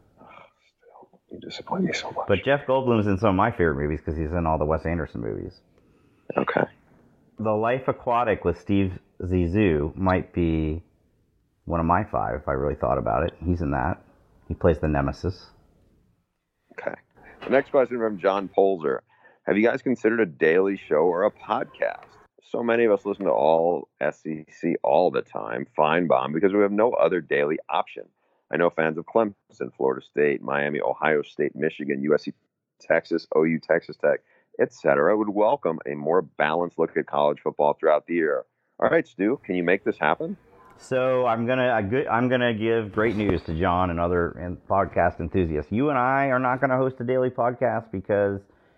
You disappoint me so much. But Jeff Goldblum's in some of my favorite movies because he's in all the Wes Anderson movies. Okay. The Life Aquatic with Steve Zissou might be one of my five if I really thought about it. He's in that. He plays the Nemesis. Okay. The next question from John Polzer. Have you guys considered a daily show or a podcast? So many of us listen to all S E C all the time, Feinbaum, because we have no other daily option. I know fans of Clemson, Florida State, Miami, Ohio State, Michigan, U S C, Texas, O U, Texas Tech, et cetera, would welcome a more balanced look at college football throughout the year. All right, Stu, can you make this happen? So I'm gonna I'm gonna give great news to John and other podcast enthusiasts. You and I are not gonna host a daily podcast because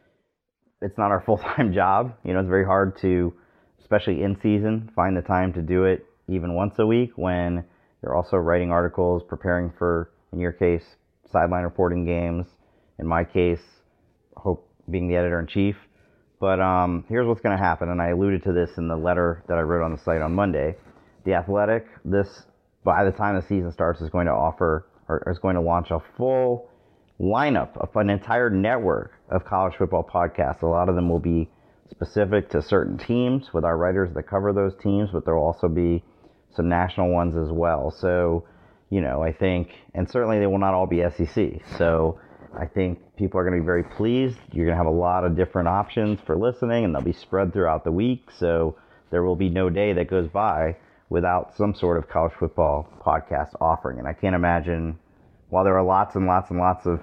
it's not our full-time job. You know, it's very hard to, especially in season, find the time to do it even once a week when you're also writing articles, preparing for, in your case, sideline reporting games. In my case, hope being the editor-in-chief. But um, here's what's going to happen, and I alluded to this in the letter that I wrote on the site on Monday. The Athletic, this by the time the season starts, is going to offer or is going to launch a full lineup of an entire network of college football podcasts. A lot of them will be specific to certain teams with our writers that cover those teams, but there will also be some national ones as well. So, you know, I think, and certainly they will not all be S E C. So I think people are going to be very pleased. You're going to have a lot of different options for listening, and they'll be spread throughout the week. So there will be no day that goes by without some sort of college football podcast offering. And I can't imagine, while there are lots and lots and lots of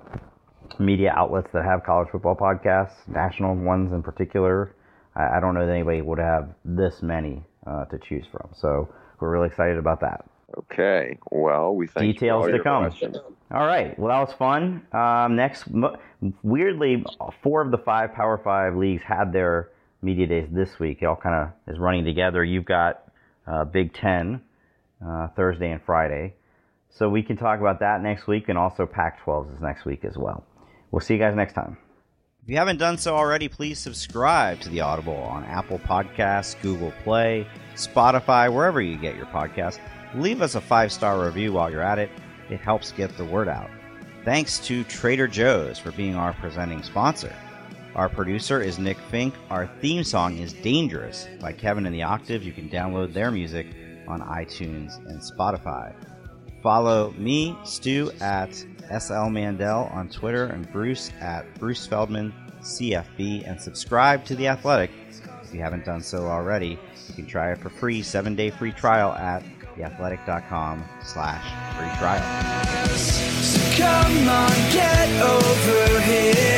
media outlets that have college football podcasts, national ones in particular, I, I don't know that anybody would have this many uh, to choose from. So we're really excited about that. Okay. Well, we thank Details you for all to your come. questions. All right. Well, that was fun. Um, next, weirdly, four of the five Power Five leagues had their media days this week. It all kind of is running together. You've got uh, Big Ten uh, Thursday and Friday. So we can talk about that next week, and also Pac twelve is next week as well. We'll see you guys next time. If you haven't done so already, please subscribe to The Audible on Apple Podcasts, Google Play, Spotify, wherever you get your podcasts. Leave us a five-star review while you're at it. It helps get the word out. Thanks to Trader Joe's for being our presenting sponsor. Our producer is Nick Fink. Our theme song is Dangerous by Kevin and the Octaves. You can download their music on iTunes and Spotify. Follow me, Stu, at S L Mandel on Twitter, and Bruce at Bruce Feldman C F B, and subscribe to The Athletic if you haven't done so already. You can try it for free, seven-day free trial at theathletic.com slash free trial. So come on, get over here.